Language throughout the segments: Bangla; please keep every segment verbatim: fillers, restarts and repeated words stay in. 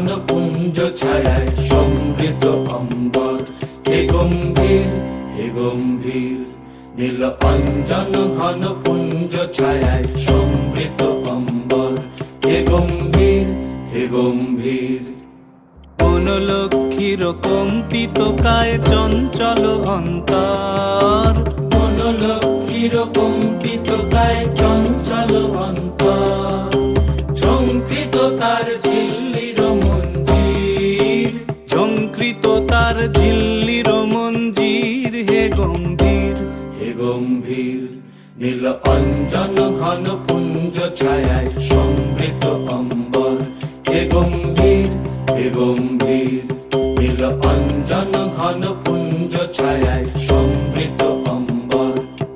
পুঞ্জ ছায়ায় সমৃত অম্বর। হে গম্ভীর হে গম্ভীর নীল অঞ্জন ঘন পুঞ্জ ছায়ায় সমৃত অম্বর। হে গম্ভীর হে গম্ভীর মনোলক্ষীর কম্পিত কায় চঞ্চল অন্তর। মনোলক্ষীর কম্পিত কায় চঞ্চল অন্তর। ঝঙ্কৃত তার ঝিল্লির মঞ্জির। ঝঙ্কৃত তার ঝিল্লির মঞ্জির। হে গম্ভীর হে গম্ভীর নীল অঞ্জন ঘন পুঞ্জ ছায়ায় সমৃত অম্বর। হে গম্ভীর হে গম্ভীর নীল অঞ্জন ঘন পুঞ্জ ছায়ায় সমৃত অম্বর।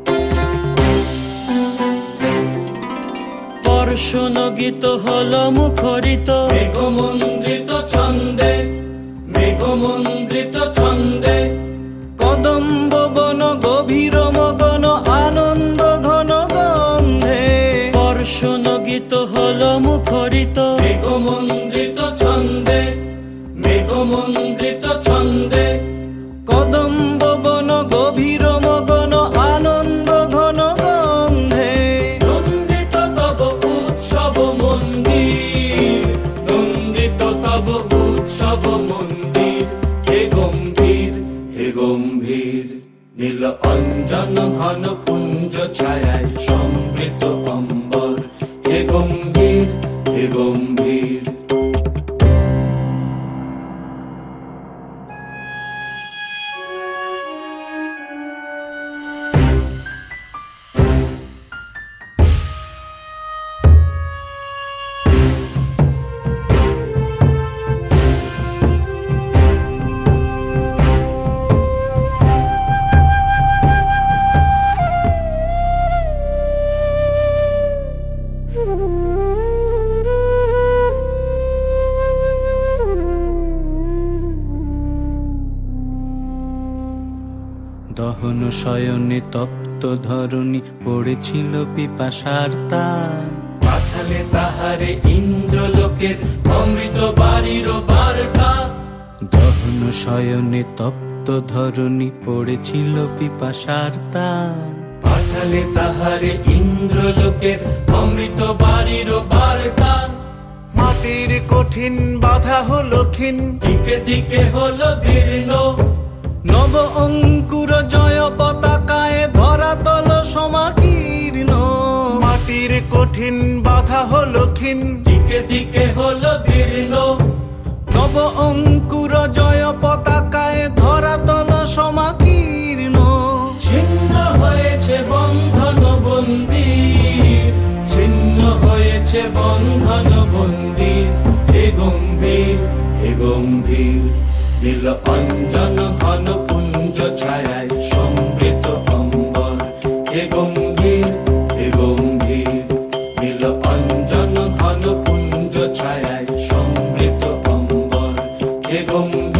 বর্ষণগীত হল মুখরিত মেঘমন্দ্রিত ছন্দে। মেঘমন্দ্রিত ছন্দে কদম্ব বন গভীর মগন আনন্দ ঘন গন্ধে। বর্ষণগীত হল মুখরিত মেঘমন্দ্রিত ছন্দে। মেঘমন্দ্রিত ছন্দে কদম্ব বন গভীর মগন আনন্দ ঘন গন্ধে। নন্দিত তব উৎসব মন্দির। নন্দিত তব উৎসব মন্দির। হে গম্ভীর হে গম্ভীর নীল অঞ্জন ঘন পুঞ্জ ছায়ায় সমৃত অম্বর। হে গম্ভীর হে গম্ভীর দহন শয়নে তপ্ত ধরণী পড়েছিল পিপাসার তার। পাঠালে তাহারে ইন্দ্রলোকের অমৃত বাড়ির বার্তা। দহন শয়নে তপ্ত ধরণী পড়েছিল পিপাসার তার। পাঠালে তাহারে ইন্দ্রলোকের অমৃত বাড়ির বার্তা। মাটির কঠিন বাধা হলো ক্ষীণ। দিকে দিকে হলো দীর্ণ। নব অঙ্কুর জয় পতাকায় ধরাতল সমাকীর্ণ। মাটির কঠিন বাধা হলো ক্ষীণ। দিকে দিকে হলো দীর্ণ। নব অঙ্কুর জয় পতাকায় ধরাতল সমাকীর্ণ। ছিন্ন হয়েছে বন্ধন বন্দির। ছিন্ন হয়েছে বন্ধন বন্দির। হে গম্ভীর হে গম্ভীর নীল অঞ্জন ঘন পুঞ্জ ছায়ায় সমৃত অম্বর। হে গম্ভীর হে গম্ভীর নীল অঞ্জন ঘন পুঞ্জ ছায়ায় সমৃত অম্বর। হে গম্ভীর